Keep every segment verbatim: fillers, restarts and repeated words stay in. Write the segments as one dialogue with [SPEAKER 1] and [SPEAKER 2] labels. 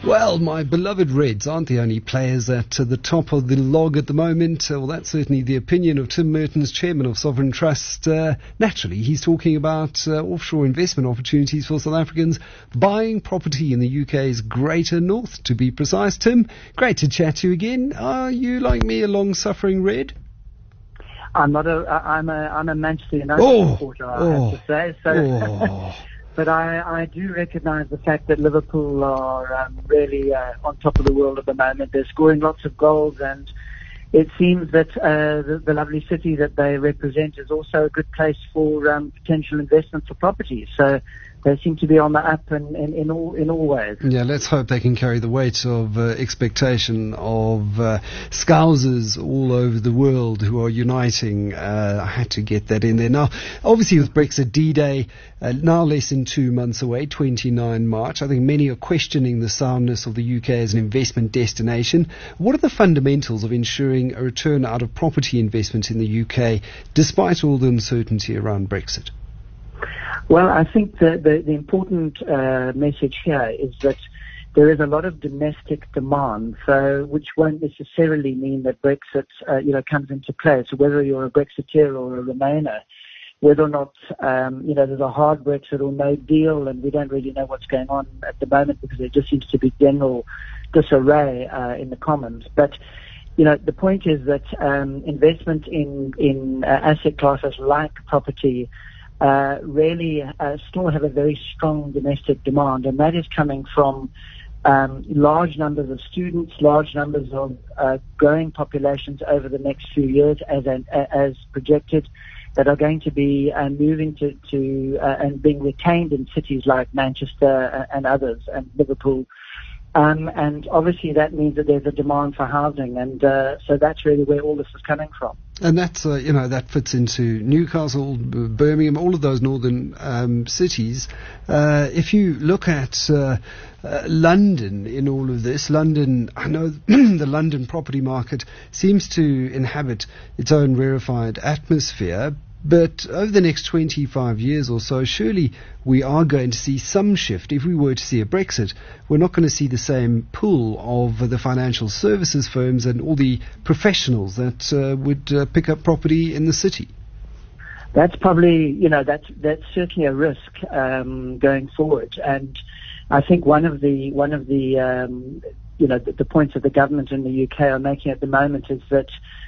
[SPEAKER 1] Well, my beloved Reds aren't the only players at uh, the top of the log at the moment. Uh, well, that's certainly the opinion of Tim Mertens, chairman of Sovereign Trust. Uh, naturally, he's talking about uh, offshore investment opportunities for South Africans buying property in the U K's Greater North, to be precise. Tim, great to chat to you again. Are you, like me, a long-suffering Red?
[SPEAKER 2] I'm not a. I'm a. I'm a Manchester United
[SPEAKER 1] Oh,
[SPEAKER 2] supporter. I
[SPEAKER 1] oh,
[SPEAKER 2] have to say. So,
[SPEAKER 1] oh.
[SPEAKER 2] but I, I do recognise the fact that Liverpool are um, really uh, on top of the world at the moment. They're scoring lots of goals, and it seems that uh, the, the lovely city that they represent is also a good place for um, potential investment for property. So they seem to be on the up in, in, in all in all ways.
[SPEAKER 1] Yeah, let's hope they can carry the weight of uh, expectation of uh, Scousers all over the world who are uniting. Uh, I had to get that in there. Now, obviously with Brexit D-Day uh, now less than two months away, the twenty-ninth of March, I think many are questioning the soundness of the U K as an investment destination. What are the fundamentals of ensuring a return out of property investment in the U K despite all the uncertainty around Brexit?
[SPEAKER 2] Well, I think the, the, the important uh, message here is that there is a lot of domestic demand, so which won't necessarily mean that Brexit, uh, you know, comes into play. So whether you're a Brexiteer or a Remainer, whether or not, um, you know, there's a hard Brexit or no deal, and we don't really know what's going on at the moment because there just seems to be general disarray uh, in the Commons. But you know, the point is that um, investment in in uh, asset classes like property Uh, really uh, still have a very strong domestic demand, and that is coming from um, large numbers of students, large numbers of uh, growing populations over the next few years, as an, as projected, that are going to be uh, moving to, to uh, and being retained in cities like Manchester and others, and Liverpool. Um, and obviously that means that there's a demand for housing, and uh, so that's really where all this is coming from.
[SPEAKER 1] And that's, uh, you know, that fits into Newcastle, Birmingham, all of those northern um, cities. Uh, if you look at uh, uh, London in all of this, London, I know the London property market seems to inhabit its own rarefied atmosphere. But over the next twenty-five years or so, surely we are going to see some shift. If we were to see a Brexit, we're not going to see the same pool of the financial services firms and all the professionals that uh, would uh, pick up property in the city.
[SPEAKER 2] That's probably, you know, that's that's certainly a risk um, going forward. And I think one of the one of the um, you know the, the points that the government in the U K are making at the moment is that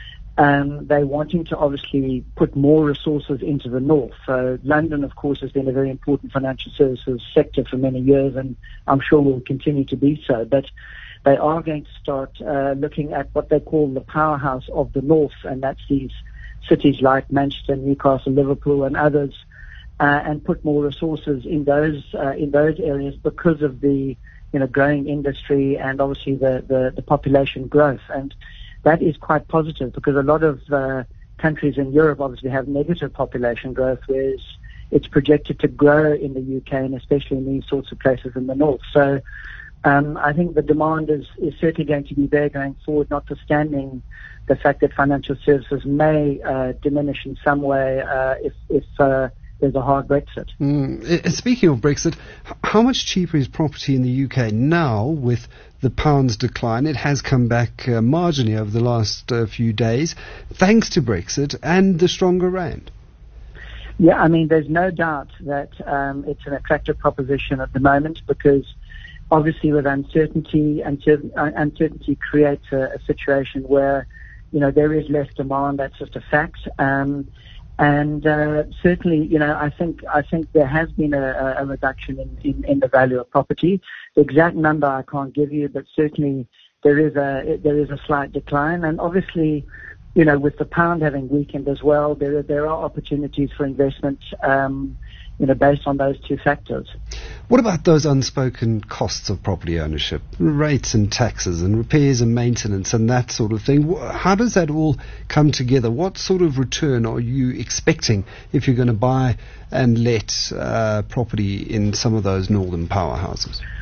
[SPEAKER 2] Um, they're wanting to obviously put more resources into the north. So London, of course, has been a very important financial services sector for many years, and I'm sure will continue to be so. But they are going to start uh, looking at what they call the powerhouse of the north, and that's these cities like Manchester, Newcastle, Liverpool, and others, uh, and put more resources in those uh, in those areas because of the you know growing industry and obviously the the, the population growth. And that is quite positive because a lot of uh, countries in Europe obviously have negative population growth, whereas it's projected to grow in the U K and especially in these sorts of places in the north. So um, I think the demand is, is certainly going to be there going forward, notwithstanding the fact that financial services may uh, diminish in some way uh, if, if uh, there's a hard Brexit.
[SPEAKER 1] Mm. Speaking of Brexit, how much cheaper is property in the U K now with the pound's decline? It has come back uh, marginally over the last uh, few days, thanks to Brexit and the stronger rand.
[SPEAKER 2] Yeah, I mean, there's no doubt that um, it's an attractive proposition at the moment because obviously with uncertainty, uncertainty, uncertainty creates a, a situation where, you know, there is less demand. That's just a fact. Um, And uh, certainly, you know, I think I think there has been a, a reduction in, in, in the value of property. The exact number I can't give you, but certainly there is a there is a slight decline. And obviously, you know, with the pound having weakened as well, there there are opportunities for investment, um, you know, based on those two factors.
[SPEAKER 1] What about those unspoken costs of property ownership, rates and taxes and repairs and maintenance and that sort of thing? How does that all come together? What sort of return are you expecting if you're going to buy and let uh, property in some of those northern powerhouses?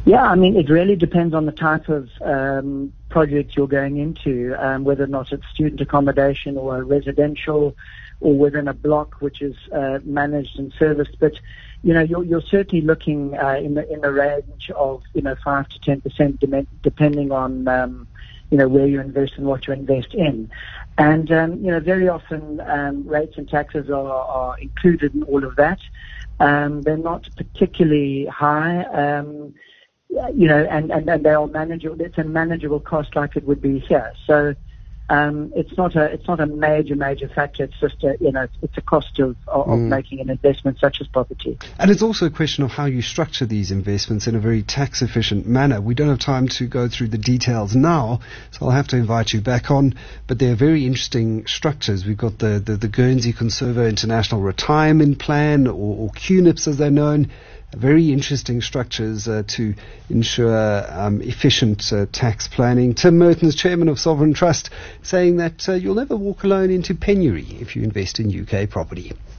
[SPEAKER 2] Yeah, I mean, it really depends on the type of um, project you're going into, um, whether or not it's student accommodation or a residential or within a block which is uh, managed and serviced. But, you know, you're, you're certainly looking uh, in the in the range of, you know, five to ten percent de- depending on, um, you know, where you invest and what you invest in. And, um, you know, very often um, rates and taxes are, are included in all of that. Um, they're not particularly high. Um, You know, and, and, and they are manageable. It's a manageable cost like it would be here. So um, it's not a it's not a major major factor. It's just a you know it's a cost of of, mm. of making an investment such as property.
[SPEAKER 1] And it's also a question of how you structure these investments in a very tax efficient manner. We don't have time to go through the details now, so I'll have to invite you back on. But they're very interesting structures. We've got the the, the Guernsey Conserva International Retirement Plan, or, or Q N I P S as they're known. Very interesting structures uh, to ensure um, efficient uh, tax planning. Tim Mertens, Chairman of Sovereign Trust, saying that uh, you'll never walk alone into penury if you invest in U K property.